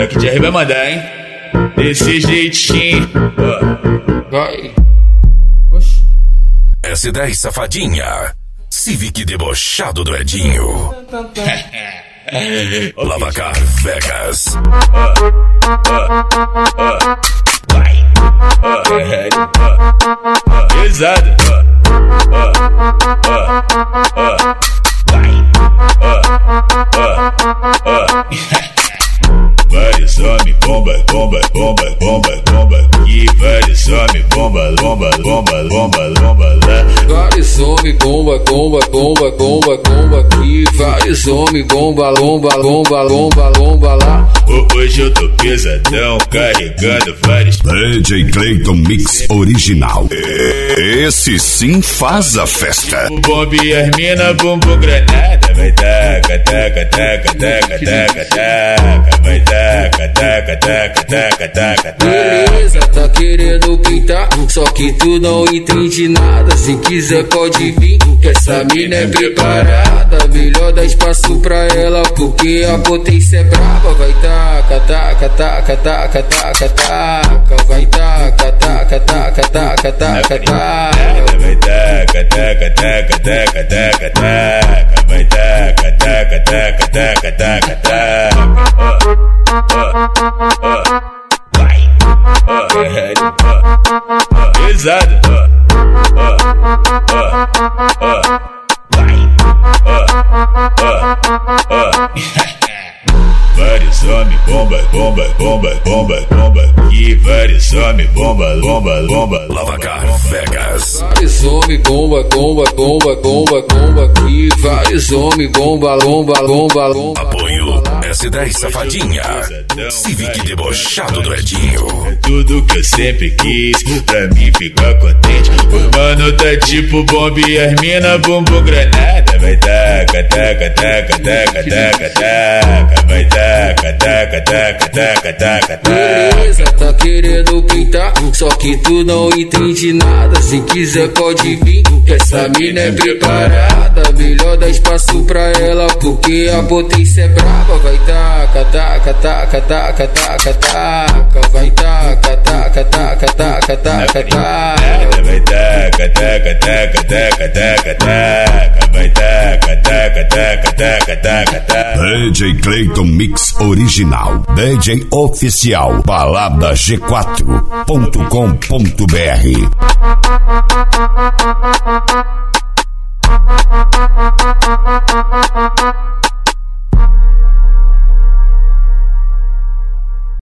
que Jerry vai mandar, hein? Desse jeitinho, vai. Oxi. S10 Safadinha, Civic debochado do Edinho. Lavacar Vegas. Vai. Pesado. Vai. Vários homens, bomba, bomba, bomba, bomba, bomba. E vários homens, bomba, bomba, bomba, bomba, bomba lá. Vários homens, bomba, bomba, bomba, bomba, bomba aqui. Vários homens, bomba, lomba, lomba, lomba, lomba lá. Hoje eu tô pesadão, carregando vários. DJ Clayton Mix original. Esse sim faz a festa. O bombe e as mina, bumbum granada. Vai taca, taca, taca, taca, taca, taca. Vai taca, taca, taca, taca, taca, taca. Beleza, tá querendo pintar, só que tu não entende nada. Se quiser pode vir, que essa mina é preparada. Melhor dar espaço pra ela, porque a potência é brava. Vai taca, taca, taca, taca, taca, taca. Vai taca, taca, taca, taca, taca, taca. Vai taca, taca, taca, taca, taca, taca. Vai taca, taca, taca, taca, taca, taca. Vai. Pesado. Vai. Vários homens, bomba, bomba, bomba, bomba, bomba. E vários homens, bomba, bomba, bomba. Lavacar Vegas. Vários homens, bomba, bomba, bomba, bomba, bomba aqui. Vários homens, bomba, lomba, lomba, lomba. Apoio S10 Safadinha, Civic debochado do Edinho. É tudo que eu sempre quis, pra mim ficar contente. O mano tá tipo bomba e as mina, bumbum granada. Vai taca, taca, taca, taca, taca, taca. Vai taca, taca, taca, taca, taca, taca. Beleza, tá querendo pintar, só que tu não entende nada. Se quiser pode vir, que essa mina é preparada. Melhor dar espaço pra ela, porque a potência é brava. Vai taca, taca, taca, taca, taca, taca. Vai taca, taca, taca, taca, taca, taca. Vai taca, taca, taca, taca, taca, taca. Vai taca, taca, taca, taca, taca, taca. DJ Clayton Mix original, DJ oficial, balada g4.com.br.